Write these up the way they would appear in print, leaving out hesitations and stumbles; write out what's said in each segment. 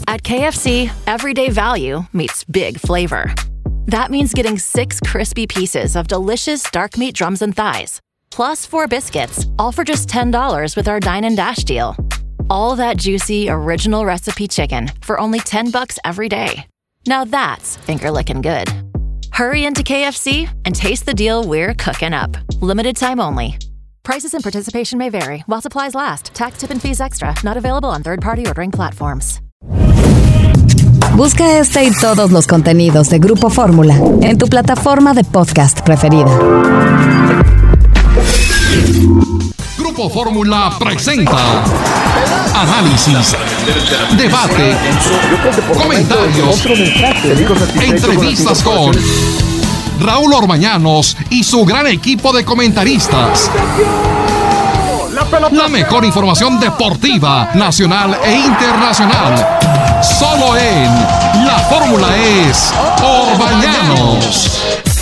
At KFC, everyday value meets big flavor. That means getting 6 crispy pieces of delicious dark meat drums and thighs, plus 4 biscuits, all for just $10 with our Dine and Dash deal. All that juicy, original recipe chicken for only $10 every day. Now that's finger-licking good. Hurry into KFC and taste the deal we're cooking up. Limited time only. Prices and participation may vary. While supplies last. Tax, tip, and fees extra. Not available on third-party ordering platforms. Busca este y todos los contenidos de Grupo Fórmula en tu plataforma de podcast preferida. Grupo Fórmula presenta análisis, debate, comentarios, entrevistas con Raúl Orbañanos y su gran equipo de comentaristas. La mejor información deportiva, nacional e internacional. Solo en La Fórmula es Orbañanos.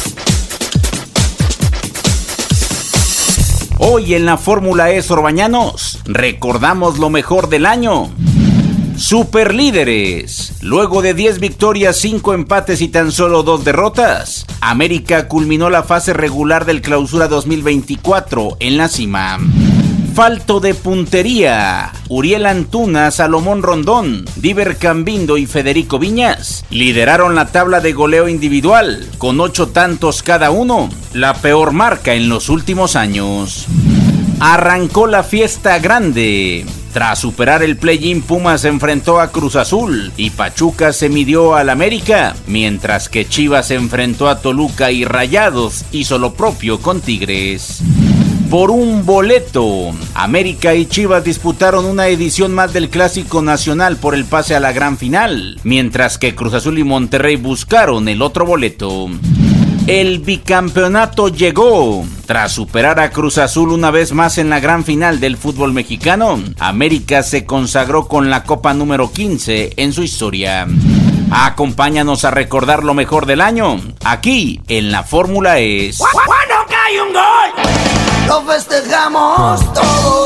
Hoy en La Fórmula es Orbañanos recordamos lo mejor del año. Superlíderes. Luego de 10 victorias, 5 empates y tan solo 2 derrotas, América culminó la fase regular del Clausura 2024 en la cima. Falto de puntería. Uriel Antuna, Salomón Rondón, Diver Cambindo y Federico Viñas lideraron la tabla de goleo individual con 8 tantos cada uno, la peor marca en los últimos años. Arrancó la fiesta grande. Tras superar el play-in, Pumas se enfrentó a Cruz Azul y Pachuca se midió al América, mientras que Chivas se enfrentó a Toluca y Rayados hizo lo propio con Tigres. Por un boleto, América y Chivas disputaron una edición más del Clásico Nacional por el pase a la gran final, mientras que Cruz Azul y Monterrey buscaron el otro boleto. El bicampeonato llegó. Tras superar a Cruz Azul una vez más en la gran final del fútbol mexicano, América se consagró con la Copa número 15 en su historia. Acompáñanos a recordar lo mejor del año, aquí en La Fórmula es. ¡Cuando cae un gol! ¡Lo festejamos todos!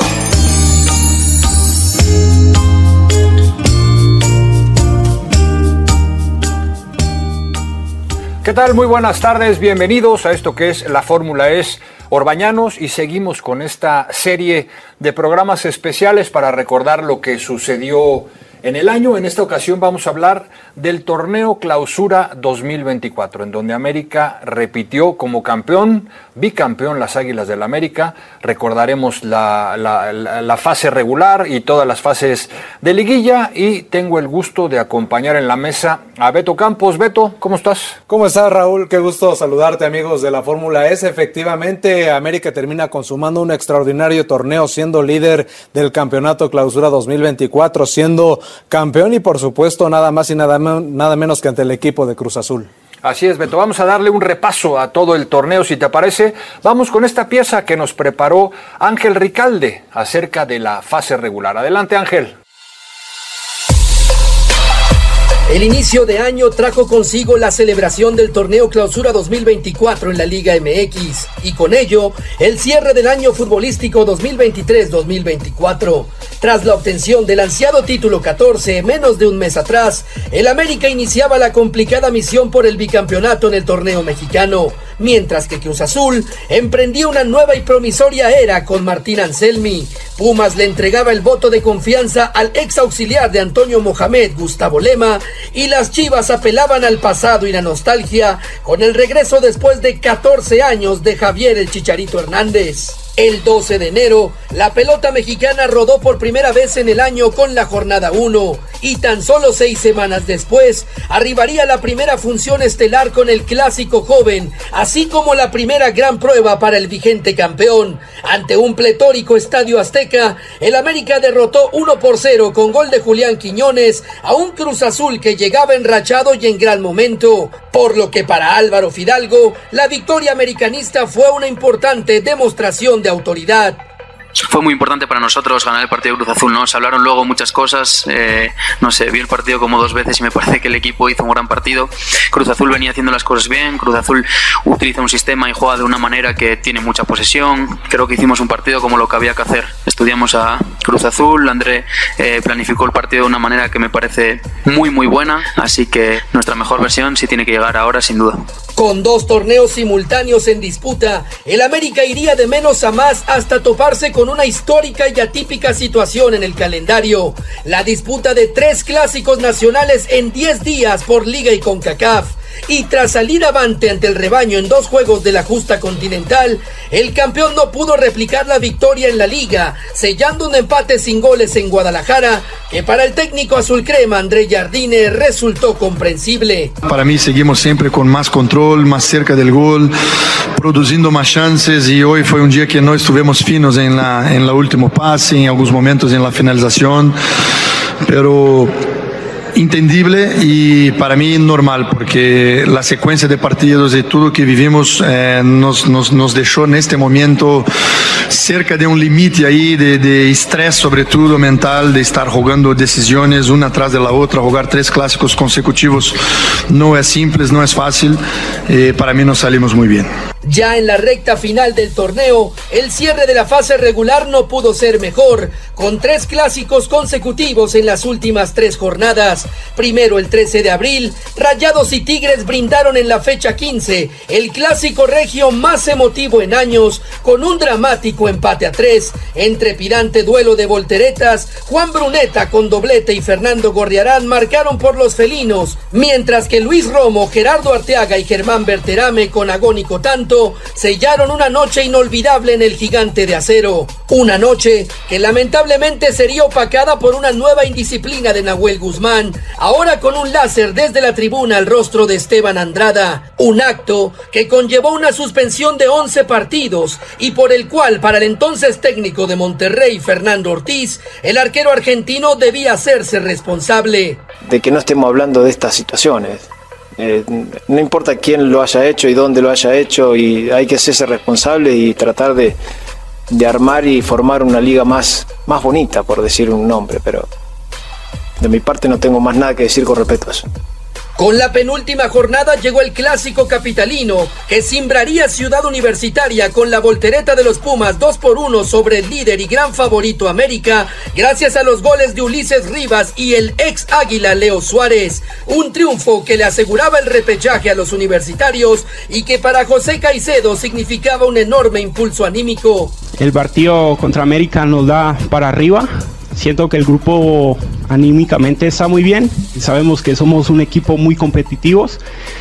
¿Qué tal? Muy buenas tardes, bienvenidos a esto que es La Fórmula es Orbañanos y seguimos con esta serie de programas especiales para recordar lo que sucedió en el año. En esta ocasión vamos a hablar del torneo Clausura 2024, en donde América repitió como campeón, bicampeón las Águilas del América. Recordaremos la fase regular y todas las fases de liguilla, y tengo el gusto de acompañar en la mesa a Beto Campos. Beto, ¿cómo estás? ¿Cómo estás, Raúl? Qué gusto saludarte, amigos de la Fórmula S. Efectivamente, América termina consumando un extraordinario torneo, siendo líder del campeonato Clausura 2024, siendo campeón y, por supuesto, nada más y nada menos que ante el equipo de Cruz Azul. Así es, Beto. Vamos a darle un repaso a todo el torneo, si te parece. Vamos con esta pieza que nos preparó Ángel Ricalde acerca de la fase regular. Adelante, Ángel. El inicio de año trajo consigo la celebración del torneo Clausura 2024 en la Liga MX y con ello el cierre del año futbolístico 2023-2024. Tras la obtención del ansiado título 14 menos de un mes atrás, el América iniciaba la complicada misión por el bicampeonato en el torneo mexicano, mientras que Cruz Azul emprendía una nueva y promisoria era con Martín Anselmi. Pumas le entregaba el voto de confianza al ex auxiliar de Antonio Mohamed, Gustavo Lema, y las Chivas apelaban al pasado y la nostalgia con el regreso después de 14 años de Javier el Chicharito Hernández. El 12 de enero, la pelota mexicana rodó por primera vez en el año con la jornada 1 y tan solo 6 semanas después arribaría la primera función estelar con el Clásico Joven, así como la primera gran prueba para el vigente campeón. Ante un pletórico Estadio Azteca, el América derrotó 1-0 con gol de Julián Quiñones a un Cruz Azul que llegaba enrachado y en gran momento, por lo que para Álvaro Fidalgo, la victoria americanista fue una importante demostración de autoridad. fue muy importante para nosotros ganar el partido de Cruz Azul, ¿no? Se hablaron luego muchas cosas, no sé, vi el partido como 2 veces y me parece que el equipo hizo un gran partido. Cruz Azul venía haciendo las cosas bien, Cruz Azul utiliza un sistema y juega de una manera que tiene mucha posesión. Creo que hicimos un partido como lo que había que hacer. Estudiamos a Cruz Azul, André planificó el partido de una manera que me parece muy muy buena, así que nuestra mejor versión sí tiene que llegar ahora sin duda. Con 2 torneos simultáneos en disputa, el América iría de menos a más hasta toparse con una histórica y atípica situación en el calendario: la disputa de 3 clásicos nacionales en 10 días por Liga y CONCACAF. Y tras salir avante ante el rebaño en 2 juegos de la justa continental, el campeón no pudo replicar la victoria en la Liga, sellando un empate sin goles en Guadalajara, que para el técnico azul crema André Jardine resultó comprensible. Para mí seguimos siempre con más control, más cerca del gol, produciendo más chances, y hoy fue un día que no estuvimos finos en la último pase, en algunos momentos en la finalización, pero entendible y para mí normal, porque la secuencia de partidos y todo que vivimos nos dejó en este momento cerca de un límite ahí de estrés, sobre todo mental, de estar jugando decisiones una tras de la otra. Jugar 3 clásicos consecutivos no es simple, no es fácil. Para mí nos salimos muy bien. Ya en la recta final del torneo, el cierre de la fase regular no pudo ser mejor, con 3 clásicos consecutivos en las últimas 3 jornadas. Primero, el 13 de abril, Rayados y Tigres brindaron en la fecha 15 el clásico regio más emotivo en años, con un dramático empate a 3, en trepidante duelo de volteretas. Juan Bruneta con doblete y Fernando Gorriarán marcaron por los felinos, mientras que Luis Romo, Gerardo Arteaga y Germán Berterame con agónico tanto sellaron una noche inolvidable en el Gigante de Acero. Una noche que lamentablemente sería opacada por una nueva indisciplina de Nahuel Guzmán, ahora con un láser desde la tribuna al rostro de Esteban Andrada. Un acto que conllevó una suspensión de 11 partidos y por el cual para el entonces técnico de Monterrey, Fernando Ortiz, el arquero argentino debía hacerse responsable. De que no estemos hablando de estas situaciones. No importa quién lo haya hecho y dónde lo haya hecho, y hay que hacerse responsable y tratar de armar y formar una liga más bonita, por decir un nombre, pero de mi parte no tengo más nada que decir con respecto a eso. Con la penúltima jornada llegó el clásico capitalino, que simbraría Ciudad Universitaria con la voltereta de los Pumas 2-1 sobre el líder y gran favorito América, gracias a los goles de Ulises Rivas y el ex Águila Leo Suárez. Un triunfo que le aseguraba el repechaje a los universitarios y que para José Caicedo significaba un enorme impulso anímico. El partido contra América nos da para arriba. Siento que el grupo anímicamente está muy bien. Sabemos que somos un equipo muy competitivos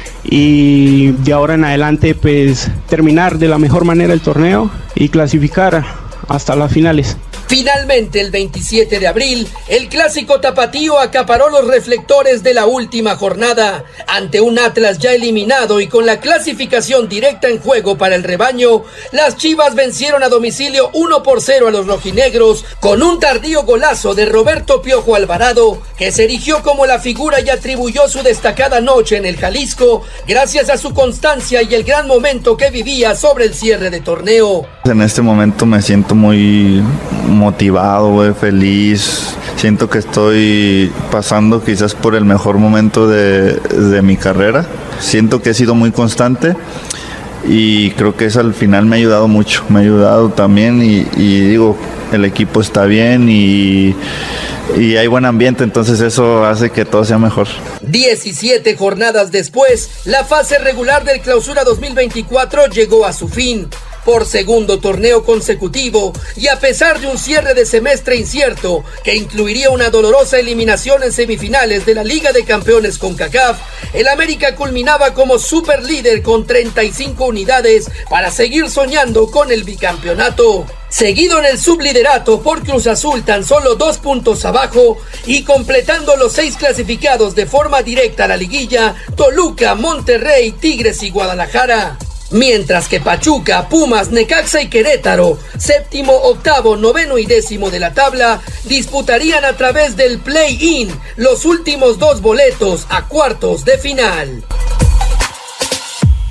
y de ahora en adelante pues terminar de la mejor manera el torneo y clasificar hasta las finales. Finalmente, el 27 de abril, el clásico tapatío acaparó los reflectores de la última jornada. Ante un Atlas ya eliminado y con la clasificación directa en juego para el rebaño, las Chivas vencieron a domicilio 1-0 a los rojinegros, con un tardío golazo de Roberto Piojo Alvarado, que se erigió como la figura y atribuyó su destacada noche en el Jalisco, gracias a su constancia y el gran momento que vivía sobre el cierre de torneo. En este momento me siento muy motivado, feliz. Siento que estoy pasando quizás por el mejor momento de mi carrera. Siento que he sido muy constante y creo que eso al final me ha ayudado mucho. Me ha ayudado también y digo, el equipo está bien y hay buen ambiente, entonces eso hace que todo sea mejor. 17 jornadas después, la fase regular del Clausura 2024 llegó a su fin. Por segundo torneo consecutivo y a pesar de un cierre de semestre incierto que incluiría una dolorosa eliminación en semifinales de la Liga de Campeones CONCACAF, el América culminaba como superlíder con 35 unidades para seguir soñando con el bicampeonato. Seguido en el subliderato por Cruz Azul tan solo 2 puntos abajo y completando los 6 clasificados de forma directa a la liguilla, Toluca, Monterrey, Tigres y Guadalajara. Mientras que Pachuca, Pumas, Necaxa y Querétaro, séptimo, octavo, noveno y décimo de la tabla, disputarían a través del play-in los últimos 2 boletos a cuartos de final.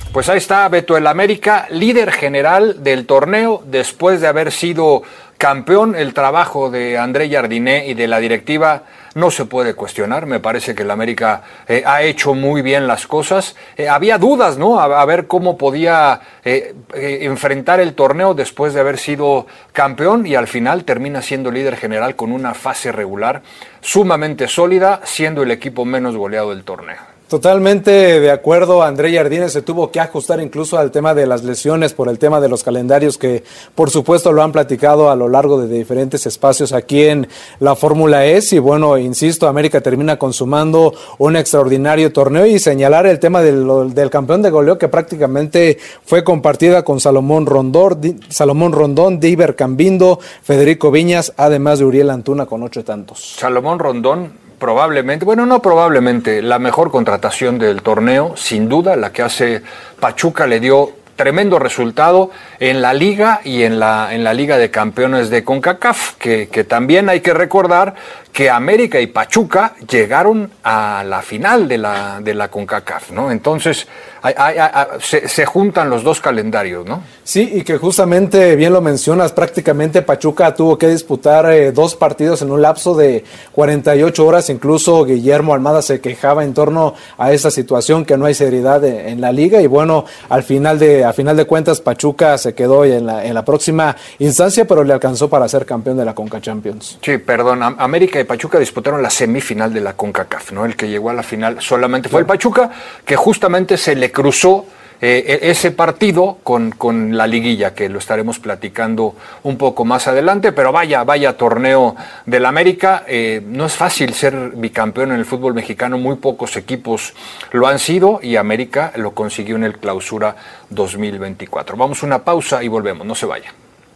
Pues ahí está, Beto, el América, líder general del torneo, después de haber sido campeón. El trabajo de André Jardiné y de la directiva no se puede cuestionar. Me parece que el América ha hecho muy bien las cosas. Había dudas, ¿no? A ver cómo podía enfrentar el torneo después de haber sido campeón, y al final termina siendo líder general con una fase regular sumamente sólida, siendo el equipo menos goleado del torneo. Totalmente de acuerdo, André Jardine se tuvo que ajustar incluso al tema de las lesiones por el tema de los calendarios que por supuesto lo han platicado a lo largo de diferentes espacios aquí en la Fórmula E. Y bueno, insisto, América termina consumando un extraordinario torneo, y señalar el tema del campeón de goleo, que prácticamente fue compartida con Salomón Rondón, Diver Cambindo, Federico Viñas, además de Uriel Antuna con 8 tantos. Salomón Rondón, probablemente, bueno, no probablemente, la mejor contratación del torneo, sin duda, la que hace Pachuca. Le dio tremendo resultado en la Liga y en la Liga de Campeones de CONCACAF, que también hay que recordar que América y Pachuca llegaron a la final de la CONCACAF, ¿no? Entonces se juntan los dos calendarios, ¿no? Sí, y que justamente, bien lo mencionas, prácticamente Pachuca tuvo que disputar 2 partidos en un lapso de 48 horas. Incluso Guillermo Almada se quejaba en torno a esa situación, que no hay seriedad en la liga, y bueno, a final de cuentas Pachuca se quedó en la próxima instancia, pero le alcanzó para ser campeón de la Conca Champions. Sí, perdón, América y Pachuca disputaron la semifinal de la CONCACAF, ¿no? El que llegó a la final solamente fue el Pachuca, que justamente se le cruzó ese partido con la liguilla, que lo estaremos platicando un poco más adelante. Pero vaya torneo del América. No es fácil ser bicampeón en el fútbol mexicano, muy pocos equipos lo han sido, y América lo consiguió en el Clausura 2024. Vamos a una pausa y volvemos, no se vaya.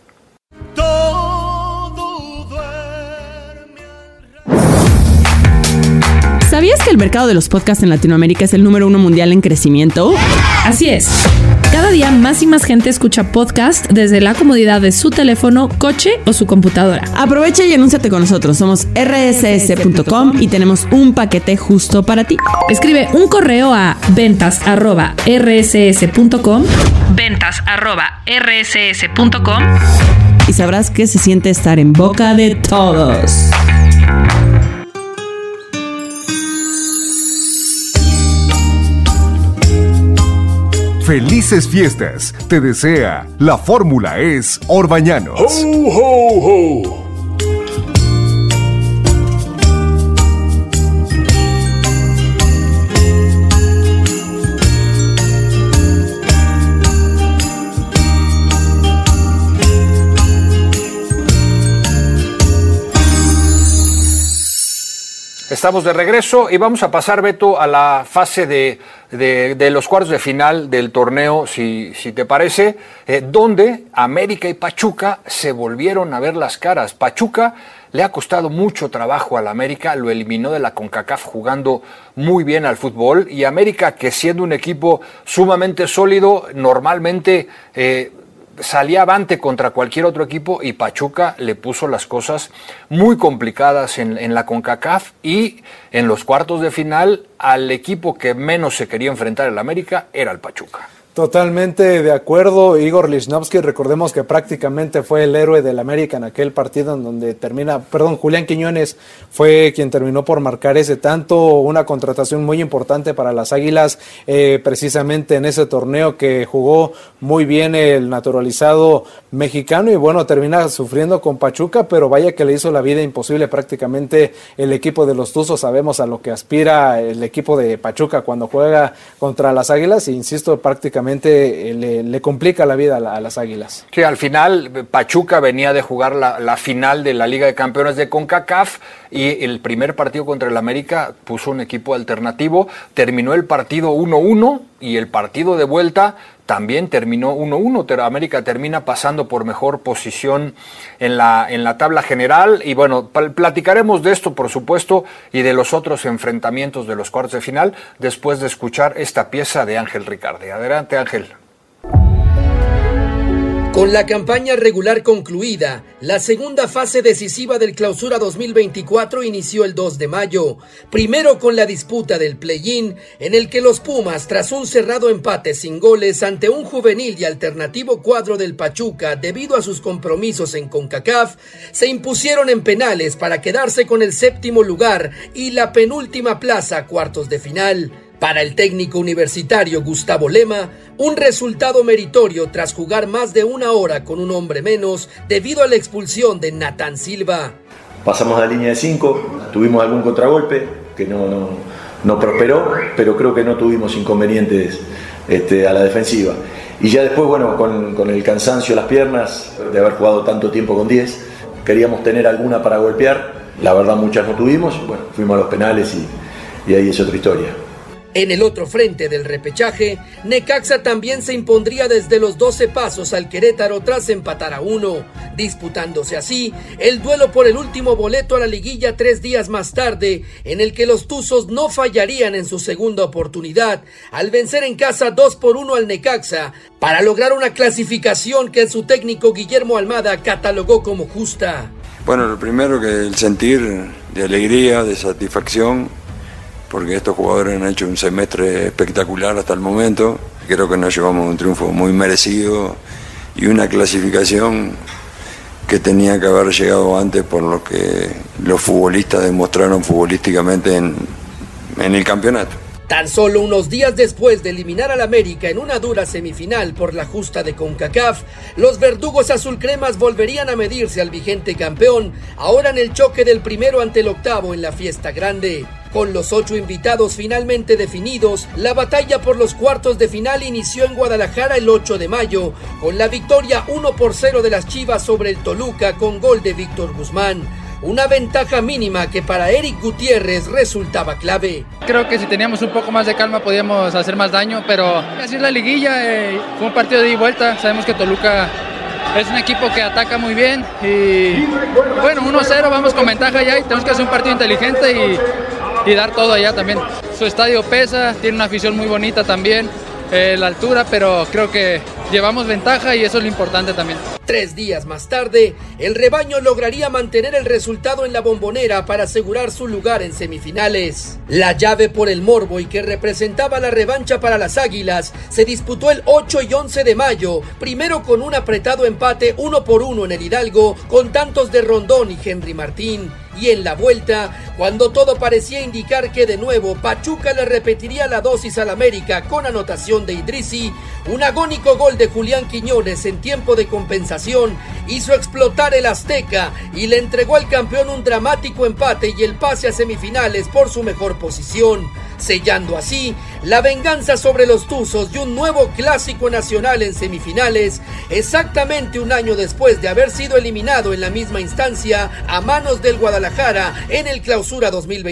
¿Sabías que el mercado de los podcasts en Latinoamérica es el número 1 mundial en crecimiento? Así es. Cada día más y más gente escucha podcast desde la comodidad de su teléfono, coche o su computadora. Aprovecha y anúnciate con nosotros. Somos rss.com y tenemos un paquete justo para ti. Escribe un correo a ventas@rss.com, ventas@rss.com, y sabrás que se siente estar en boca de todos. Felices fiestas, te desea la Fórmula Es Orbañanos. ¡Ho, ho, ho! Estamos de regreso y vamos a pasar, Beto, a la fase de los cuartos de final del torneo, si te parece, donde América y Pachuca se volvieron a ver las caras. Pachuca le ha costado mucho trabajo al América, lo eliminó de la CONCACAF jugando muy bien al fútbol, y América, que siendo un equipo sumamente sólido, normalmente salía avante contra cualquier otro equipo, y Pachuca le puso las cosas muy complicadas en la CONCACAF, y en los cuartos de final al equipo que menos se quería enfrentar el América era el Pachuca. Totalmente de acuerdo, Igor Lichnowsky, recordemos que prácticamente fue el héroe del América en aquel partido en donde Julián Quiñones fue quien terminó por marcar ese tanto, una contratación muy importante para las Águilas, precisamente en ese torneo que jugó muy bien el naturalizado mexicano, y bueno, termina sufriendo con Pachuca, pero vaya que le hizo la vida imposible prácticamente el equipo de los Tuzos. Sabemos a lo que aspira el equipo de Pachuca cuando juega contra las Águilas, e insisto, prácticamente le complica la vida a las Águilas. Sí, al final Pachuca venía de jugar la final de la Liga de Campeones de CONCACAF, y el primer partido contra el América puso un equipo alternativo, terminó el partido 1-1, y el partido de vuelta también terminó 1-1. América termina pasando por mejor posición en la tabla general, y bueno, platicaremos de esto, por supuesto, y de los otros enfrentamientos de los cuartos de final después de escuchar esta pieza de Ángel Ricardi. Adelante, Ángel. Con la campaña regular concluida, la segunda fase decisiva del Clausura 2024 inició el 2 de mayo, primero con la disputa del play-in, en el que los Pumas, tras un cerrado empate sin goles ante un juvenil y alternativo cuadro del Pachuca debido a sus compromisos en CONCACAF, se impusieron en penales para quedarse con el séptimo lugar y la penúltima plaza a cuartos de final. Para el técnico universitario Gustavo Lema, un resultado meritorio tras jugar más de una hora con un hombre menos debido a la expulsión de Natán Silva. Pasamos a la línea de 5, tuvimos algún contragolpe que no prosperó, pero creo que no tuvimos inconvenientes a la defensiva. Y ya después, bueno, con el cansancio en las piernas, de haber jugado tanto tiempo con 10, queríamos tener alguna para golpear, la verdad muchas no tuvimos, bueno, fuimos a los penales y ahí es otra historia. En el otro frente del repechaje, Necaxa también se impondría desde los 12 pasos al Querétaro tras empatar a 1, disputándose así el duelo por el último boleto a la liguilla 3 días más tarde, en el que los Tuzos no fallarían en su segunda oportunidad al vencer en casa 2-1 al Necaxa para lograr una clasificación que su técnico Guillermo Almada catalogó como justa. Bueno, lo primero que el sentir de alegría, de satisfacción, porque estos jugadores han hecho un semestre espectacular hasta el momento. Creo que nos llevamos un triunfo muy merecido y una clasificación que tenía que haber llegado antes por lo que los futbolistas demostraron futbolísticamente en el campeonato. Tan solo unos días después de eliminar al América en una dura semifinal por la justa de CONCACAF, los verdugos azulcremas volverían a medirse al vigente campeón, ahora en el choque del primero ante el octavo en la fiesta grande. Con los 8 invitados finalmente definidos, la batalla por los cuartos de final inició en Guadalajara el 8 de mayo, con la victoria 1-0 de las Chivas sobre el Toluca con gol de Víctor Guzmán. Una ventaja mínima que para Eric Gutiérrez resultaba clave. Creo que si teníamos un poco más de calma podíamos hacer más daño, pero así es la liguilla, fue un partido de ida y vuelta. Sabemos que Toluca es un equipo que ataca muy bien y bueno, 1-0, vamos con ventaja ya y tenemos que hacer un partido inteligente y dar todo allá también. Su estadio pesa, tiene una afición muy bonita también, la altura, pero creo que llevamos ventaja y eso es lo importante también. 3 días más tarde, el rebaño lograría mantener el resultado en la Bombonera para asegurar su lugar en semifinales. La llave por el morbo y que representaba la revancha para las Águilas se disputó el 8 y 11 de mayo, primero con un apretado empate 1-1 en el Hidalgo, con tantos de Rondón y Henry Martín. Y en la vuelta, cuando todo parecía indicar que de nuevo Pachuca le repetiría la dosis al América con anotación de Idrissi, un agónico gol de Julián Quiñones en tiempo de compensación hizo explotar el Azteca y le entregó al campeón un dramático empate y el pase a semifinales por su mejor posición, sellando así la venganza sobre los Tuzos y un nuevo clásico nacional en semifinales, exactamente un año después de haber sido eliminado en la misma instancia a manos del Guadalajara en el Clausura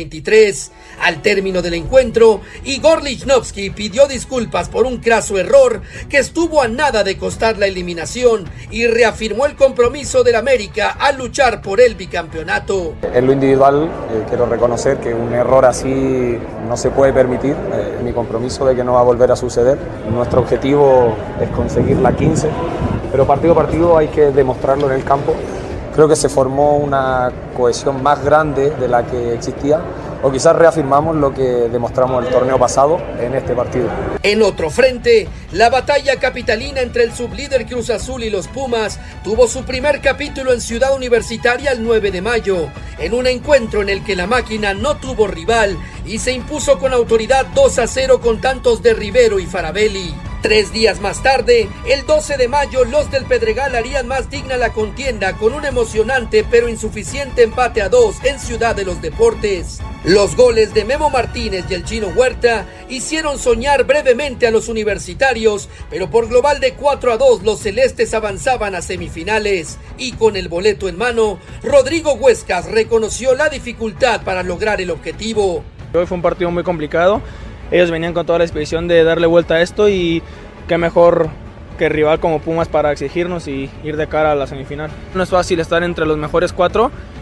2023. Al término del encuentro, Igor Lichnowsky pidió disculpas por un craso error que estuvo a nada de costar la eliminación y reafirmó el compromiso del América a luchar por el bicampeonato. En lo individual, quiero reconocer que un error así no se puede permitir, mi compromiso de que no va a volver a suceder. Nuestro objetivo es conseguir la 15, pero partido a partido hay que demostrarlo en el campo. Creo que se formó una cohesión más grande de la que existía, o quizás reafirmamos lo que demostramos el torneo pasado en este partido. En otro frente, la batalla capitalina entre el sublíder Cruz Azul y los Pumas tuvo su primer capítulo en Ciudad Universitaria el 9 de mayo, en un encuentro en el que la máquina no tuvo rival y se impuso con autoridad 2-0 con tantos de Rivero y Farabelli. 3 días más tarde, el 12 de mayo, los del Pedregal harían más digna la contienda con un emocionante pero insuficiente empate a 2 en Ciudad de los Deportes. Los goles de Memo Martínez y el Chino Huerta hicieron soñar brevemente a los universitarios, pero por global de 4-2 los celestes avanzaban a semifinales y con el boleto en mano, Rodrigo Huescas reconoció la dificultad para lograr el objetivo. Hoy fue un partido muy complicado. Ellos venían con toda la disposición de darle vuelta a esto y qué mejor que rival como Pumas para exigirnos y ir de cara a la semifinal. No es fácil estar entre los mejores 4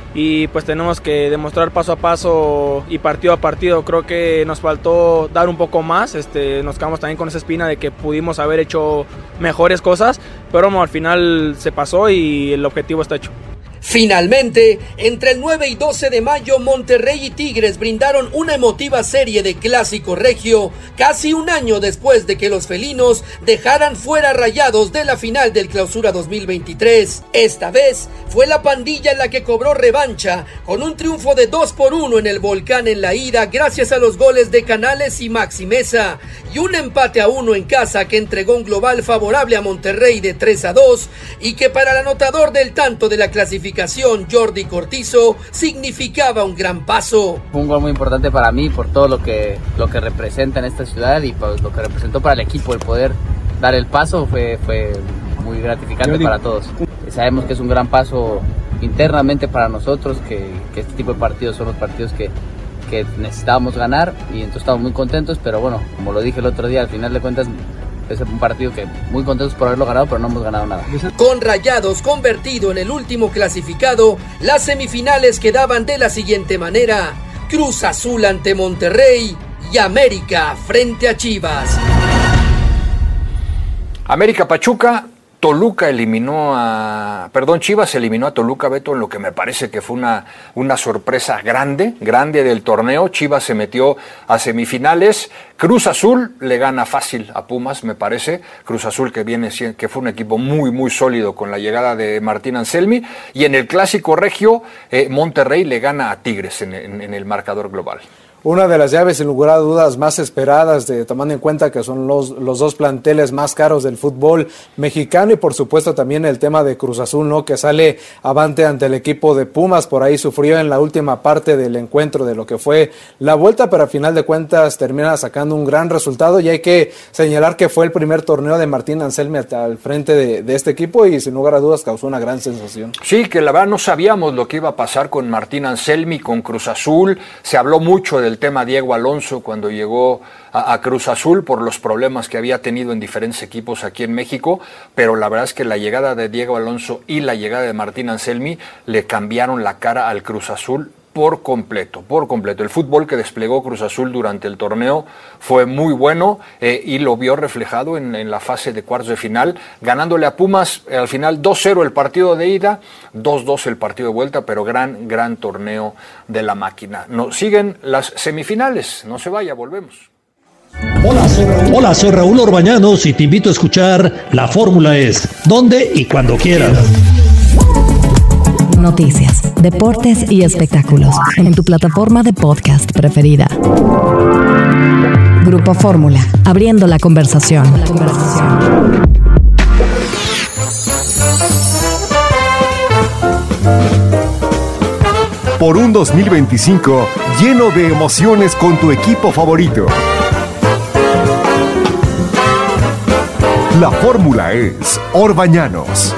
y pues tenemos que demostrar paso a paso y partido a partido. Creo que nos faltó dar un poco más, nos quedamos también con esa espina de que pudimos haber hecho mejores cosas, pero bueno, al final se pasó y el objetivo está hecho. Finalmente, entre el 9 y 12 de mayo, Monterrey y Tigres brindaron una emotiva serie de clásico regio, casi un año después de que los felinos dejaran fuera Rayados de la final del Clausura 2023. Esta vez fue la pandilla la que cobró revancha, con un triunfo de 2-1 en el Volcán en la ida, gracias a los goles de Canales y Maxi Meza, y un empate a 1 en casa que entregó un global favorable a Monterrey de 3-2, y que para el anotador del tanto de la clasificación, Jordi Cortizo, significaba un gran paso. Fue un gol muy importante para mí por todo lo que representa en esta ciudad y por lo que representó para el equipo. El poder dar el paso fue muy gratificante para todos. Sabemos que es un gran paso internamente para nosotros, que este tipo de partidos son los partidos que necesitábamos ganar, y entonces estamos muy contentos, pero bueno, como lo dije el otro día, al final de cuentas es un partido que muy contentos por haberlo ganado, pero no hemos ganado nada. Con Rayados convertido en el último clasificado, las semifinales quedaban de la siguiente manera: Cruz Azul ante Monterrey y América frente a Chivas. América Pachuca. Chivas eliminó a Toluca, Beto, en lo que me parece que fue una sorpresa grande del torneo. Chivas se metió a semifinales. Cruz Azul le gana fácil a Pumas, me parece. Cruz Azul que fue un equipo muy, muy sólido con la llegada de Martín Anselmi. Y en el clásico regio, Monterrey le gana a Tigres en el marcador global. Una de las llaves, sin lugar a dudas, más esperadas, tomando en cuenta que son los dos planteles más caros del fútbol mexicano, y por supuesto también el tema de Cruz Azul, ¿no?, que sale avante ante el equipo de Pumas. Por ahí sufrió en la última parte del encuentro de lo que fue la vuelta, pero a final de cuentas termina sacando un gran resultado, y hay que señalar que fue el primer torneo de Martín Anselmi al frente de este equipo, y sin lugar a dudas causó una gran sensación. Sí, que la verdad no sabíamos lo que iba a pasar con Martín Anselmi, con Cruz Azul. Se habló mucho del tema Diego Alonso cuando llegó a Cruz Azul por los problemas que había tenido en diferentes equipos aquí en México, pero la verdad es que la llegada de Diego Alonso y la llegada de Martín Anselmi le cambiaron la cara al Cruz Azul por completo. El fútbol que desplegó Cruz Azul durante el torneo fue muy bueno, y lo vio reflejado en la fase de cuartos de final, ganándole a Pumas al final 2-0 el partido de ida, 2-2 el partido de vuelta, pero gran torneo de la máquina. Nos siguen las semifinales, no se vaya, volvemos. Hola, soy Raúl Orbañanos y te invito a escuchar La Fórmula Es, donde y cuando quieras. Noticias, deportes y espectáculos en tu plataforma de podcast preferida. Grupo Fórmula, abriendo la conversación. Por un 2025 lleno de emociones con tu equipo favorito. La Fórmula Es Orbañanos.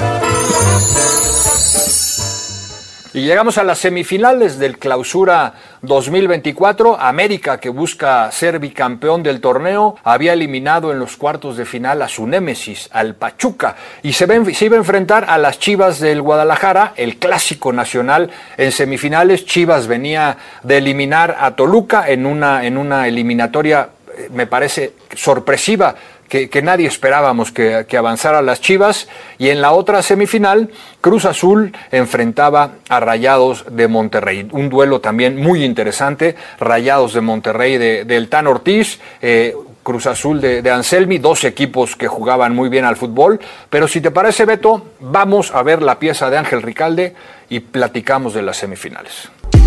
Y llegamos a las semifinales del Clausura 2024. América, que busca ser bicampeón del torneo, había eliminado en los cuartos de final a su némesis, al Pachuca, y se iba a enfrentar a las Chivas del Guadalajara, el clásico nacional en semifinales. Chivas venía de eliminar a Toluca en una eliminatoria, me parece, sorpresiva, que nadie esperábamos que avanzara las Chivas. Y en la otra semifinal, Cruz Azul enfrentaba a Rayados de Monterrey. Un duelo también muy interesante. Rayados de Monterrey del Tan Ortiz, Cruz Azul de Anselmi, dos equipos que jugaban muy bien al fútbol. Pero si te parece, Beto, vamos a ver la pieza de Ángel Ricalde y platicamos de las semifinales.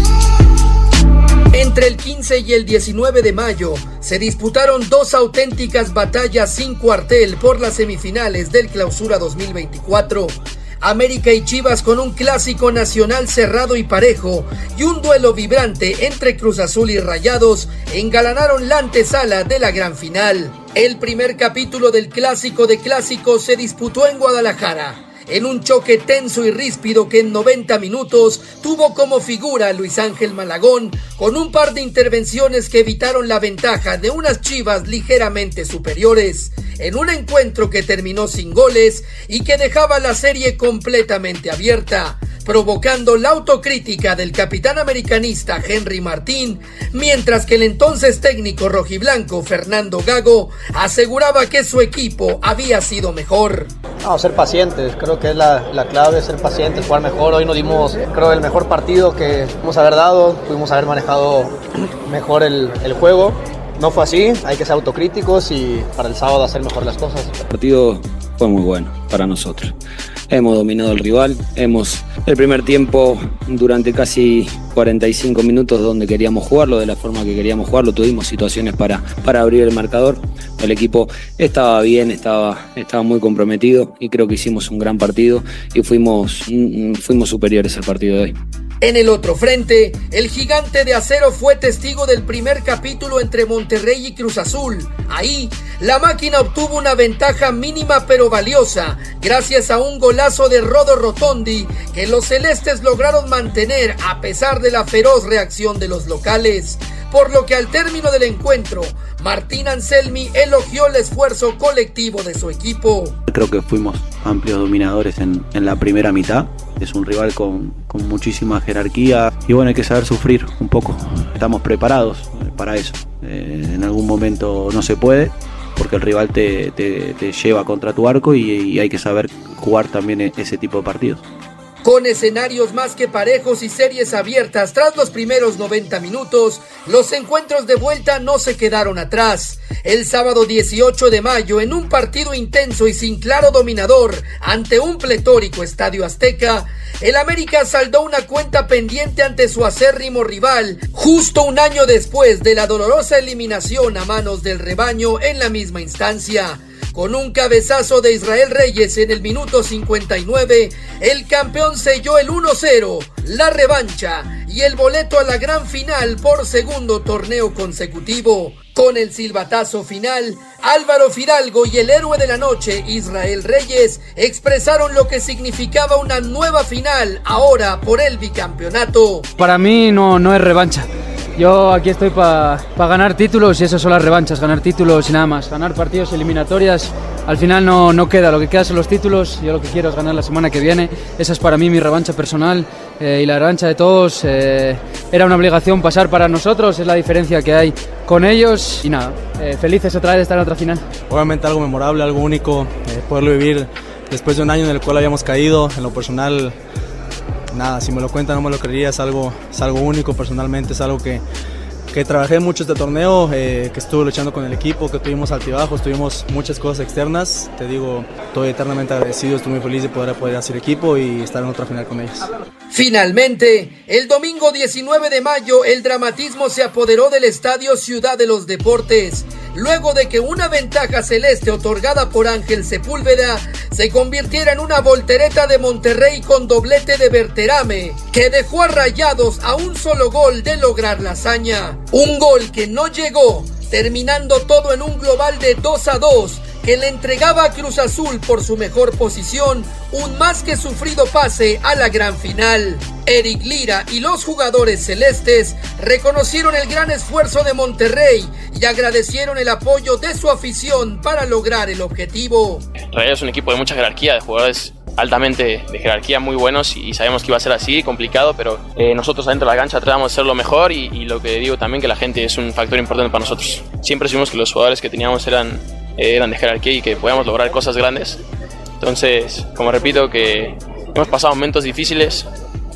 Entre el 15 y el 19 de mayo se disputaron dos auténticas batallas sin cuartel por las semifinales del Clausura 2024. América y Chivas con un clásico nacional cerrado y parejo, y un duelo vibrante entre Cruz Azul y Rayados engalanaron la antesala de la gran final. El primer capítulo del clásico de clásicos se disputó en Guadalajara, en un choque tenso y ríspido que en 90 minutos tuvo como figura a Luis Ángel Malagón, con un par de intervenciones que evitaron la ventaja de unas Chivas ligeramente superiores, en un encuentro que terminó sin goles y que dejaba la serie completamente abierta. provocando la autocrítica del capitán americanista Henry Martín, mientras que el entonces técnico rojiblanco Fernando Gago aseguraba que su equipo había sido mejor. No, ser pacientes, creo que es la clave, ser pacientes, jugar mejor. Hoy nos dimos, creo, el mejor partido que pudimos haber dado, pudimos haber manejado mejor el juego. No fue así, hay que ser autocríticos y para el sábado hacer mejor las cosas. El partido fue muy bueno para nosotros. Hemos dominado al rival, el primer tiempo durante casi 45 minutos donde queríamos jugarlo, de la forma que queríamos jugarlo, tuvimos situaciones para abrir el marcador. El equipo estaba bien, estaba muy comprometido y creo que hicimos un gran partido y fuimos superiores al partido de hoy. En el otro frente, el Gigante de Acero fue testigo del primer capítulo entre Monterrey y Cruz Azul. Ahí, la máquina obtuvo una ventaja mínima pero valiosa, gracias a un golazo de Rodo Rotondi que los celestes lograron mantener a pesar de la feroz reacción de los locales. Por lo que al término del encuentro, Martín Anselmi elogió el esfuerzo colectivo de su equipo. Creo que fuimos amplios dominadores en la primera mitad. Es un rival con muchísima jerarquía y bueno, hay que saber sufrir un poco. Estamos preparados para eso. En algún momento no se puede porque el rival te lleva contra tu arco y hay que saber jugar también ese tipo de partidos. Con escenarios más que parejos y series abiertas tras los primeros 90 minutos, los encuentros de vuelta no se quedaron atrás. El sábado 18 de mayo, en un partido intenso y sin claro dominador ante un pletórico Estadio Azteca, el América saldó una cuenta pendiente ante su acérrimo rival, justo un año después de la dolorosa eliminación a manos del rebaño en la misma instancia. Con un cabezazo de Israel Reyes en el minuto 59, el campeón selló el 1-0, la revancha y el boleto a la gran final por segundo torneo consecutivo. Con el silbatazo final, Álvaro Fidalgo y el héroe de la noche, Israel Reyes, expresaron lo que significaba una nueva final, ahora por el bicampeonato. Para mí no es revancha. Yo aquí estoy para ganar títulos y esas son las revanchas, ganar títulos y nada más. Ganar partidos eliminatorias, al final no queda, lo que queda son los títulos. Yo lo que quiero es ganar la semana que viene. Esa es para mí mi revancha personal y la revancha de todos. Era una obligación pasar para nosotros, es la diferencia que hay con ellos. Y nada, felices otra vez de estar en otra final. Obviamente algo memorable, algo único, poderlo vivir después de un año en el cual habíamos caído. En lo personal, nada, si me lo cuentan no me lo creería, es algo único personalmente, es algo que trabajé mucho este torneo, que estuve luchando con el equipo, que tuvimos altibajos, tuvimos muchas cosas externas. Te digo, estoy eternamente agradecido, estoy muy feliz de poder hacer equipo y estar en otra final con ellos. Finalmente, el domingo 19 de mayo, el dramatismo se apoderó del Estadio Ciudad de los Deportes, luego de que una ventaja celeste otorgada por Ángel Sepúlveda se convirtiera en una voltereta de Monterrey con doblete de Berterame, que dejó a Rayados a un solo gol de lograr la hazaña. Un gol que no llegó, terminando todo en un global de 2-2, que le entregaba a Cruz Azul por su mejor posición un más que sufrido pase a la gran final. Eric Lira y los jugadores celestes reconocieron el gran esfuerzo de Monterrey y agradecieron el apoyo de su afición para lograr el objetivo. Rayados es un equipo de mucha jerarquía, de jugadores altamente de jerarquía, muy buenos, y sabemos que iba a ser así, complicado, pero nosotros adentro de la cancha tratamos de ser lo mejor y lo que digo también, que la gente es un factor importante para nosotros. Siempre supimos que los jugadores que teníamos eran de jerarquía y que podíamos lograr cosas grandes. Entonces, como repito, que hemos pasado momentos difíciles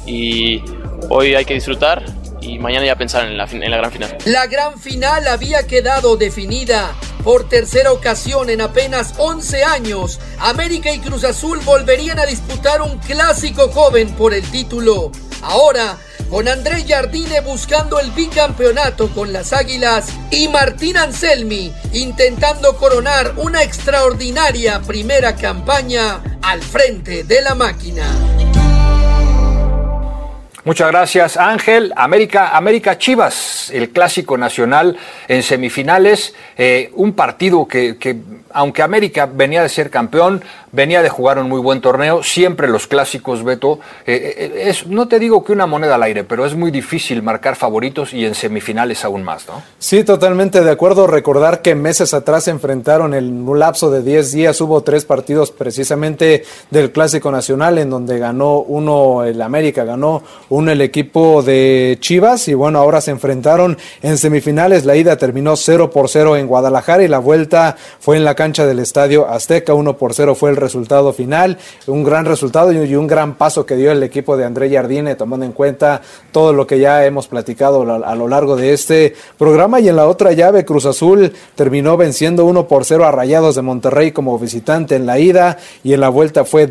y hoy hay que disfrutar y mañana ya pensar en la gran final. La gran final había quedado definida. Por tercera ocasión en apenas 11 años, América y Cruz Azul volverían a disputar un clásico joven por el título. Ahora, con André Jardine buscando el bicampeonato con las Águilas y Martín Anselmi intentando coronar una extraordinaria primera campaña al frente de la máquina. Muchas gracias, Ángel. América Chivas, el clásico nacional en semifinales, un partido que aunque América venía de ser campeón, venía de jugar un muy buen torneo, siempre los clásicos, Beto, no te digo que una moneda al aire, pero es muy difícil marcar favoritos y en semifinales aún más, ¿no? Sí, totalmente de acuerdo. Recordar que meses atrás se enfrentaron en un lapso de 10 días, hubo 3 partidos precisamente del Clásico Nacional, en donde ganó uno el América, ganó uno el equipo de Chivas, y bueno, ahora se enfrentaron en semifinales. La ida terminó 0-0 en Guadalajara y la vuelta fue en la cancha del Estadio Azteca. 1-0 fue el resultado final, un gran resultado y un gran paso que dio el equipo de André Jardine, tomando en cuenta todo lo que ya hemos platicado a lo largo de este programa. Y en la otra llave, Cruz Azul terminó venciendo 1-0 a Rayados de Monterrey como visitante en la ida, y en la vuelta fue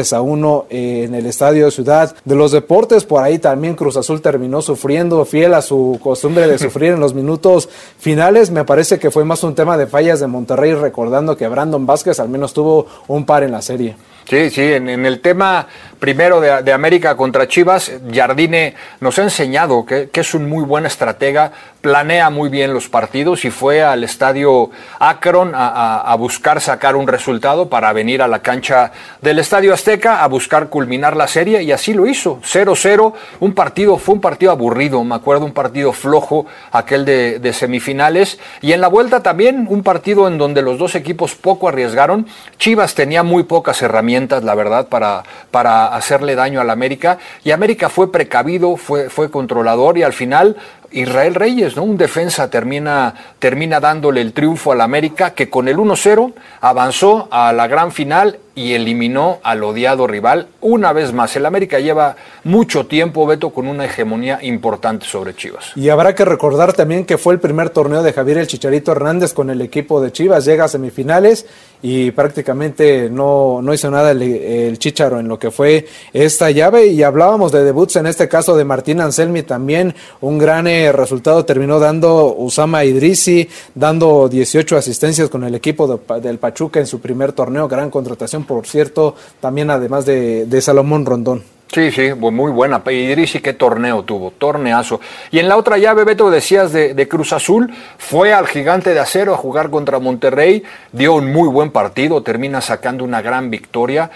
2-1 en el Estadio Ciudad de los Deportes. Por ahí también Cruz Azul terminó sufriendo, fiel a su costumbre de sufrir en los minutos finales. Me parece que fue más un tema de fallas de Monterrey, recordando que Brandon Vázquez al menos tuvo un par en la serie. Sí, en el tema primero de América contra Chivas, Jardine nos ha enseñado que es un muy buen estratega, planea muy bien los partidos y fue al estadio Akron a buscar sacar un resultado para venir a la cancha del Estadio Azteca a buscar culminar la serie, y así lo hizo, 0-0, fue un partido aburrido, me acuerdo, un partido flojo, aquel de semifinales, y en la vuelta también un partido en donde los dos equipos poco arriesgaron. Chivas tenía muy pocas herramientas, la verdad, para hacerle daño al América, y América fue precavido, fue controlador, y al final Israel Reyes, ¿no? Un defensa termina dándole el triunfo al América, que con el 1-0 avanzó a la gran final y eliminó al odiado rival. Una vez más, el América lleva mucho tiempo, Beto, con una hegemonía importante sobre Chivas. Y habrá que recordar también que fue el primer torneo de Javier el Chicharito Hernández con el equipo de Chivas, llega a semifinales y prácticamente no hizo nada el Chicharo en lo que fue esta llave. Y hablábamos de debuts, en este caso de Martín Anselmi, también un gran resultado terminó dando Usama Idrissi, dando 18 asistencias con el equipo del Pachuca en su primer torneo. Gran contratación, por cierto, también además de Salomón Rondón. Sí, muy buena. Idrissi, qué torneo tuvo, torneazo. Y en la otra llave, Beto, decías de Cruz Azul, fue al Gigante de Acero a jugar contra Monterrey, dio un muy buen partido, termina sacando una gran victoria,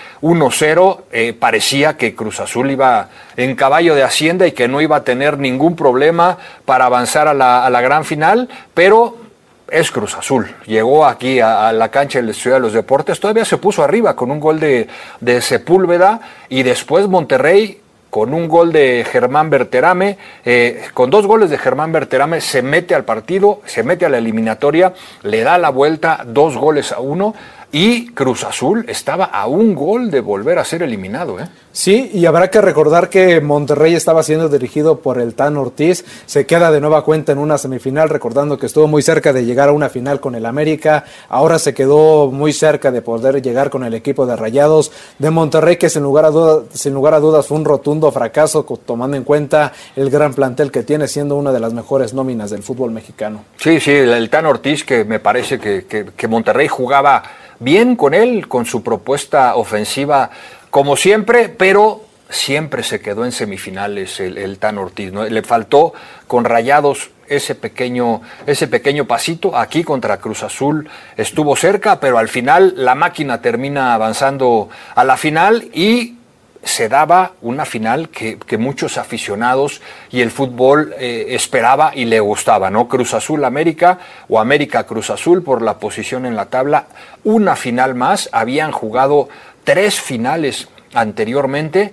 1-0, parecía que Cruz Azul iba en caballo de Hacienda y que no iba a tener ningún problema para avanzar a la gran final, pero es Cruz Azul. Llegó aquí a la cancha de la Ciudad de los Deportes, todavía se puso arriba con un gol de Sepúlveda, y después Monterrey con un gol de Germán Berterame, con 2 goles de Germán Berterame, se mete al partido, se mete a la eliminatoria, le da la vuelta 2-1, y Cruz Azul estaba a un gol de volver a ser eliminado, ¿eh? Sí, y habrá que recordar que Monterrey estaba siendo dirigido por el Tan Ortiz, se queda de nueva cuenta en una semifinal, recordando que estuvo muy cerca de llegar a una final con el América, ahora se quedó muy cerca de poder llegar con el equipo de Rayados de Monterrey, que sin lugar a dudas fue un rotundo fracaso, tomando en cuenta el gran plantel que tiene, siendo una de las mejores nóminas del fútbol mexicano. Sí, el Tan Ortiz, que me parece que Monterrey jugaba bien con él, con su propuesta ofensiva como siempre, pero siempre se quedó en semifinales el Tan Ortiz, ¿no? Le faltó con Rayados ese pequeño pasito. Aquí contra Cruz Azul estuvo cerca, pero al final la máquina termina avanzando a la final, y se daba una final que muchos aficionados y el fútbol esperaba y le gustaba, ¿no? Cruz Azul América o América Cruz Azul por la posición en la tabla. Una final más, habían jugado 3 finales anteriormente,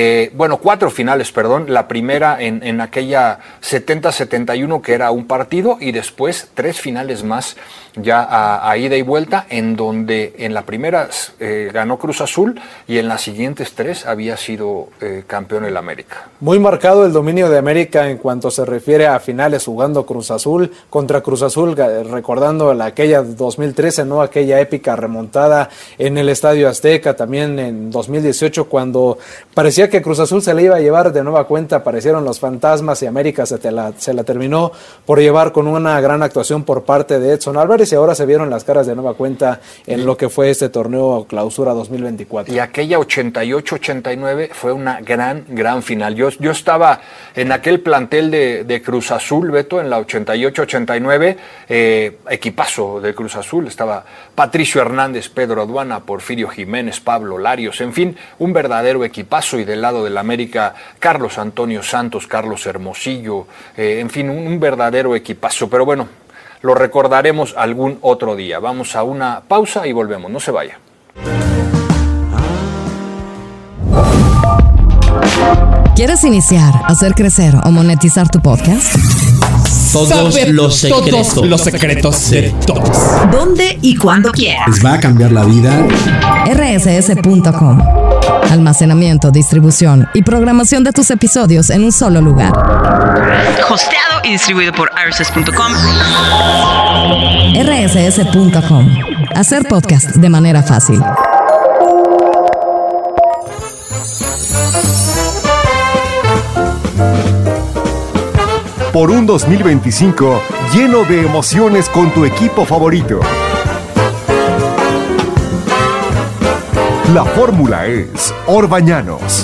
4 finales, perdón, la primera en aquella 70-71 que era un partido, y después 3 finales más ya a ida y vuelta, en donde en la primera ganó Cruz Azul y en las siguientes 3 había sido campeón el América. Muy marcado el dominio de América en cuanto se refiere a finales, jugando Cruz Azul contra Cruz Azul, recordando aquella 2013, ¿no? Aquella épica remontada en el Estadio Azteca, también en 2018 88, cuando parecía que Cruz Azul se la iba a llevar de nueva cuenta, aparecieron los fantasmas y América se la terminó por llevar con una gran actuación por parte de Edson Álvarez, y ahora se vieron las caras de nueva cuenta en lo que fue este torneo Clausura 2024. Y aquella 88-89 fue una gran final. Yo estaba en aquel plantel de Cruz Azul, Beto, en la 88-89, equipazo de Cruz Azul. Estaba Patricio Hernández, Pedro Aduana, Porfirio Jiménez, Pablo Larios, en fin, un verdadero equipazo. Y del lado del América, Carlos Antonio Santos, Carlos Hermosillo, en fin, un verdadero equipazo. Pero bueno, lo recordaremos algún otro día. Vamos a una pausa y volvemos, no se vaya. ¿Quieres iniciar, hacer crecer o monetizar tu podcast? Todos los secretos de todos. ¿Dónde y cuándo quieras? Les va a cambiar la vida. rss.com. Almacenamiento, distribución y programación de tus episodios en un solo lugar. Hosteado y distribuido por rss.com. rss.com. Hacer podcast de manera fácil. Por un 2025 lleno de emociones con tu equipo favorito. La fórmula es Orbañanos.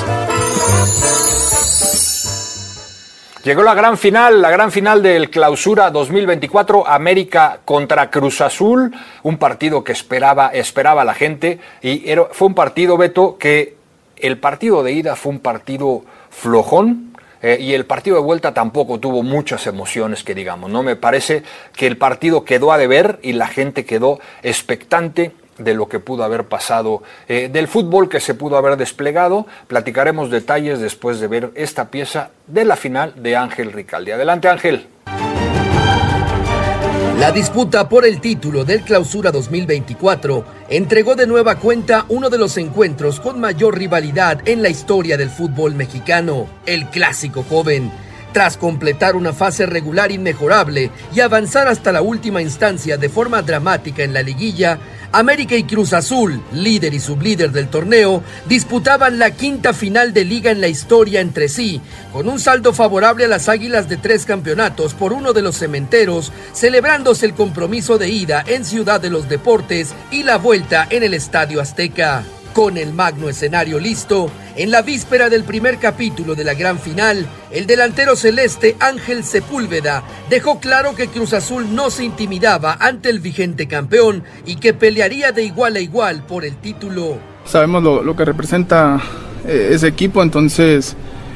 Llegó la gran final del Clausura 2024, América contra Cruz Azul, un partido que esperaba la gente, y fue un partido, Beto, que el partido de ida fue un partido flojón, y el partido de vuelta tampoco tuvo muchas emociones, que digamos, ¿no? Me parece que el partido quedó a deber y la gente quedó expectante de lo que pudo haber pasado, del fútbol que se pudo haber desplegado. Platicaremos detalles después de ver esta pieza de la final de Ángel Ricaldi. Adelante, Ángel. La disputa por el título del Clausura 2024 entregó de nueva cuenta uno de los encuentros con mayor rivalidad en la historia del fútbol mexicano, el Clásico Joven. Tras completar una fase regular inmejorable y avanzar hasta la última instancia de forma dramática en la liguilla, América y Cruz Azul, líder y sublíder del torneo, disputaban la quinta final de liga en la historia entre sí, con un saldo favorable a las Águilas de 3 campeonatos por uno de los cementeros, celebrándose el compromiso de ida en Ciudad de los Deportes y la vuelta en el Estadio Azteca. Con el magno escenario listo, en la víspera del primer capítulo de la gran final, el delantero celeste Ángel Sepúlveda dejó claro que Cruz Azul no se intimidaba ante el vigente campeón y que pelearía de igual a igual por el título. Sabemos lo que representa ese equipo, entonces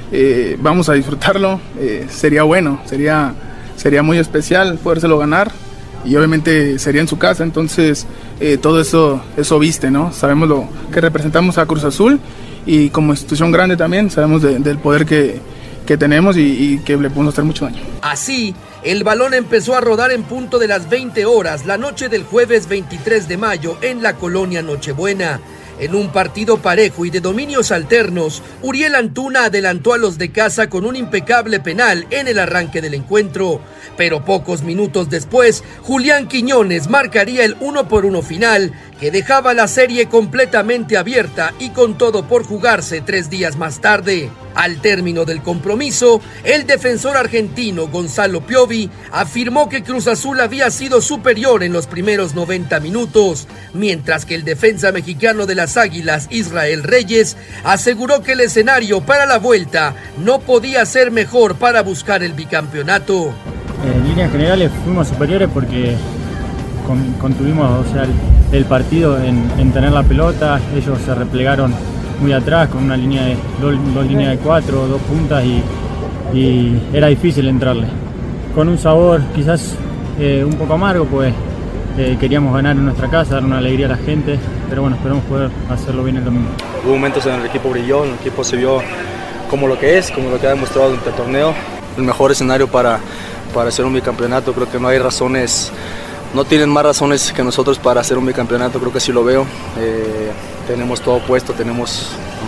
vamos a disfrutarlo. Sería bueno, sería muy especial podérselo ganar. Y obviamente sería en su casa, entonces todo eso viste, ¿no? Sabemos lo que representamos a Cruz Azul y como institución grande también sabemos del poder que tenemos y que le podemos hacer mucho daño. Así, el balón empezó a rodar en punto de las 20 horas la noche del jueves 23 de mayo en la colonia Nochebuena. En un partido parejo y de dominios alternos, Uriel Antuna adelantó a los de casa con un impecable penal en el arranque del encuentro. Pero pocos minutos después, Julián Quiñones marcaría el 1-1 final, que dejaba la serie completamente abierta y con todo por jugarse 3 días más tarde. Al término del compromiso, el defensor argentino Gonzalo Piovi afirmó que Cruz Azul había sido superior en los primeros 90 minutos, mientras que el defensa mexicano de las Águilas, Israel Reyes, aseguró que el escenario para la vuelta no podía ser mejor para buscar el bicampeonato. En líneas generales fuimos superiores porque contuvimos el partido en tener la pelota. Ellos se replegaron muy atrás con una línea de dos líneas de 4, 2 puntas y era difícil entrarle. Con un sabor quizás un poco amargo, pues queríamos ganar en nuestra casa, dar una alegría a la gente, pero bueno, esperamos poder hacerlo bien el domingo. Hubo momentos en el equipo brilló, el equipo se vio como lo que es, como lo que ha demostrado durante el torneo. El mejor escenario para hacer un bicampeonato, creo que no hay razones, no tienen más razones que nosotros para hacer un bicampeonato, creo que sí lo veo. Tenemos todo puesto, tenemos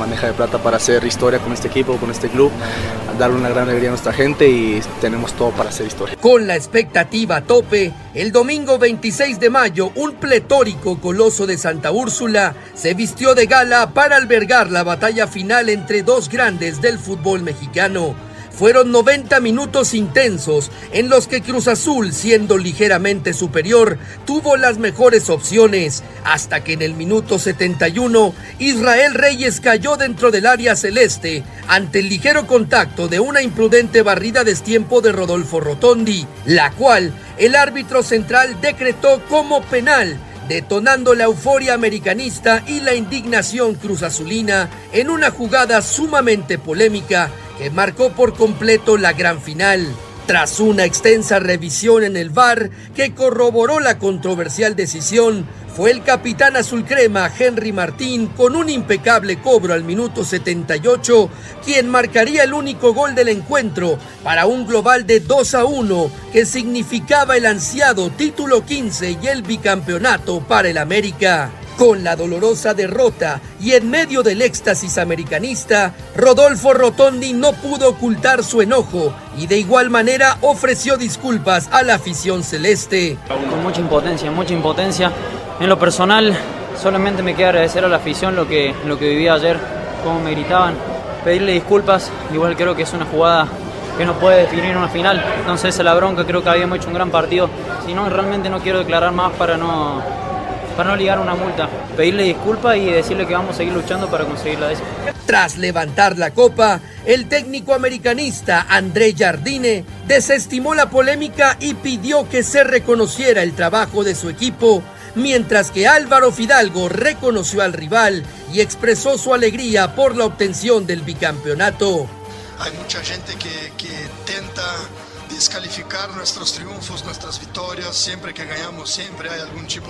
bandeja de plata para hacer historia con este equipo, con este club, darle una gran alegría a nuestra gente y tenemos todo para hacer historia. Con la expectativa a tope, el domingo 26 de mayo, un pletórico Coloso de Santa Úrsula se vistió de gala para albergar la batalla final entre dos grandes del fútbol mexicano. Fueron 90 minutos intensos en los que Cruz Azul, siendo ligeramente superior, tuvo las mejores opciones, hasta que en el minuto 71 Israel Reyes cayó dentro del área celeste ante el ligero contacto de una imprudente barrida destiempo de Rodolfo Rotondi, la cual el árbitro central decretó como penal, detonando la euforia americanista y la indignación cruzazulina en una jugada sumamente polémica que marcó por completo la gran final. Tras una extensa revisión en el VAR que corroboró la controversial decisión, fue el capitán azulcrema Henry Martín, con un impecable cobro al minuto 78, quien marcaría el único gol del encuentro para un global de 2-1, que significaba el ansiado título 15 y el bicampeonato para el América. Con la dolorosa derrota y en medio del éxtasis americanista, Rodolfo Rotondi no pudo ocultar su enojo y de igual manera ofreció disculpas a la afición celeste. Con mucha impotencia. En lo personal, solamente me queda agradecer a la afición lo que viví ayer, cómo me gritaban, pedirle disculpas. Igual creo que es una jugada que no puede definir una final, entonces esa es la bronca. Creo que habíamos hecho un gran partido, si no, realmente no quiero declarar más para no ligar una multa, pedirle disculpas y decirle que vamos a seguir luchando para conseguir la décima. Tras levantar la copa, el técnico americanista André Jardine desestimó la polémica y pidió que se reconociera el trabajo de su equipo, mientras que Álvaro Fidalgo reconoció al rival y expresó su alegría por la obtención del bicampeonato. Hay mucha gente que intenta descalificar nuestros triunfos, nuestras victorias. Siempre que ganamos, siempre hay algún tipo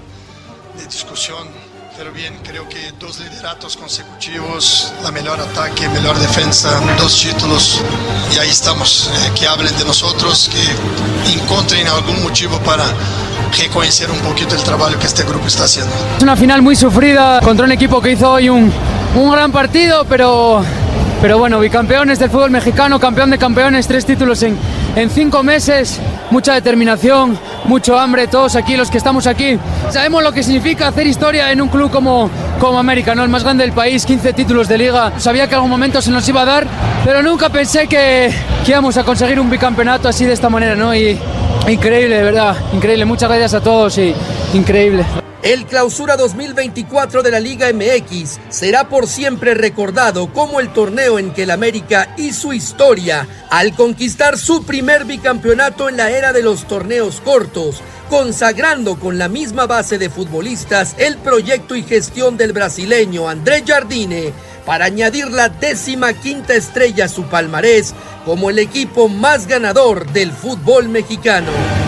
de discusión, pero bien, creo que 2 lideratos consecutivos, la mejor ataque, mejor defensa, 2 títulos, y ahí estamos. Que hablen de nosotros, que encuentren algún motivo para reconocer un poquito el trabajo que este grupo está haciendo. Es una final muy sufrida contra un equipo que hizo hoy un gran partido, pero bueno, bicampeones del fútbol mexicano, campeón de campeones, 3 títulos en 5 meses, mucha determinación, mucho hambre, todos aquí, los que estamos aquí, sabemos lo que significa hacer historia en un club como América, ¿no? El más grande del país, 15 títulos de liga. Sabía que en algún momento se nos iba a dar, pero nunca pensé que íbamos a conseguir un bicampeonato así de esta manera, ¿no? Y increíble, de verdad, increíble. Muchas gracias a todos y increíble. El Clausura 2024 de la Liga MX será por siempre recordado como el torneo en que el América hizo historia al conquistar su primer bicampeonato en la era de los torneos cortos, consagrando con la misma base de futbolistas el proyecto y gestión del brasileño André Jardine para añadir la 15ª estrella a su palmarés como el equipo más ganador del fútbol mexicano.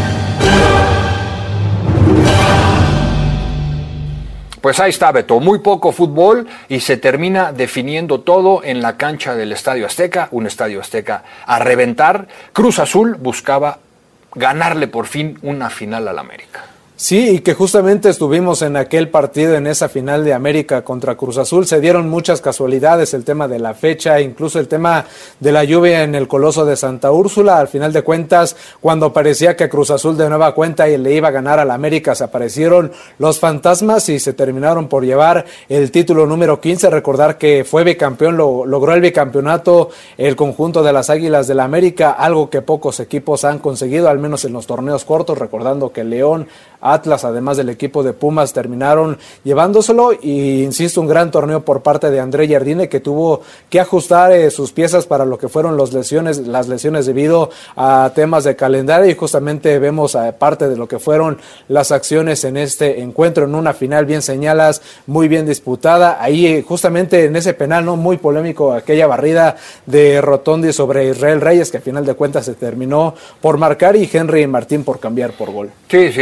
Pues ahí está, Beto, muy poco fútbol y se termina definiendo todo en la cancha del Estadio Azteca, un Estadio Azteca a reventar. Cruz Azul buscaba ganarle por fin una final al América. Sí, y que justamente estuvimos en aquel partido, en esa final de América contra Cruz Azul. Se dieron muchas casualidades, el tema de la fecha, incluso el tema de la lluvia en el Coloso de Santa Úrsula. Al final de cuentas, cuando parecía que Cruz Azul de nueva cuenta y le iba a ganar al América, se aparecieron los fantasmas y se terminaron por llevar el título número 15. Recordar que fue bicampeón, logró el bicampeonato el conjunto de las Águilas del América, algo que pocos equipos han conseguido, al menos en los torneos cortos, recordando que León, Atlas, además del equipo de Pumas, terminaron llevándoselo. Y insisto, un gran torneo por parte de André Jardine, que tuvo que ajustar sus piezas para lo que fueron las lesiones debido a temas de calendario, y justamente vemos parte de lo que fueron las acciones en este encuentro, en una final, bien señalas, muy bien disputada. Ahí justamente en ese penal, no muy polémico, aquella barrida de Rotondi sobre Israel Reyes, que al final de cuentas se terminó por marcar, y Henry Martín por cambiar por gol. Sí, a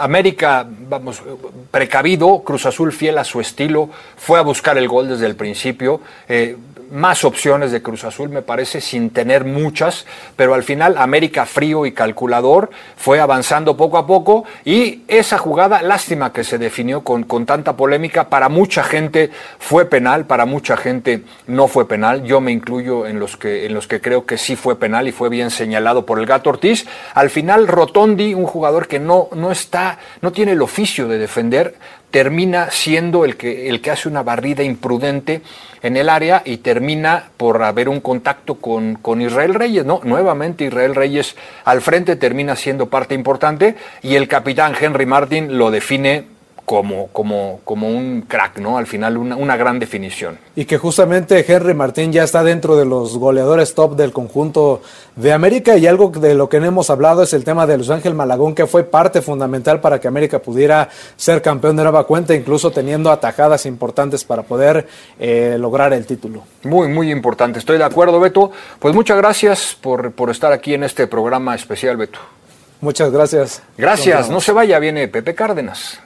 América, vamos, precavido, Cruz Azul fiel a su estilo, fue a buscar el gol desde el principio, más opciones de Cruz Azul me parece, sin tener muchas, pero al final América frío y calculador, fue avanzando poco a poco, y esa jugada, lástima que se definió con tanta polémica, para mucha gente fue penal, para mucha gente no fue penal, yo me incluyo en los que creo que sí fue penal y fue bien señalado por el Gato Ortiz. Al final Rotondi, un jugador que no tiene el oficio de defender, termina siendo el que hace una barrida imprudente en el área y termina por haber un contacto con Israel Reyes, ¿no? Nuevamente Israel Reyes al frente termina siendo parte importante y el capitán Henry Martin lo define como un crack, ¿no? Al final una gran definición. Y que justamente Henry Martín ya está dentro de los goleadores top del conjunto de América, y algo de lo que hemos hablado es el tema de Luis Ángel Malagón, que fue parte fundamental para que América pudiera ser campeón de nueva cuenta, incluso teniendo atajadas importantes para poder lograr el título. Muy, muy importante, estoy de acuerdo, Beto. Pues muchas gracias por estar aquí en este programa especial, Beto. Muchas gracias. Gracias, no se vaya, viene Pepe Cárdenas.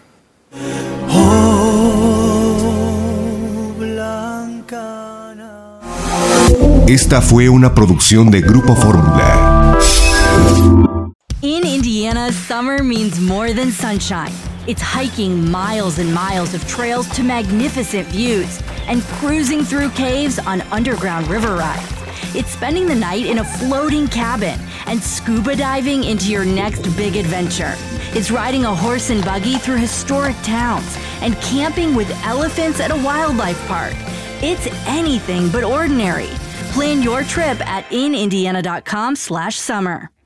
Esta fue una producción de Grupo Fórmula. In Indiana, summer means more than sunshine. It's hiking miles and miles of trails to magnificent views and cruising through caves on underground river rides. It's spending the night in a floating cabin and scuba diving into your next big adventure. It's riding a horse and buggy through historic towns and camping with elephants at a wildlife park. It's anything but ordinary. Plan your trip at inindiana.com/summer.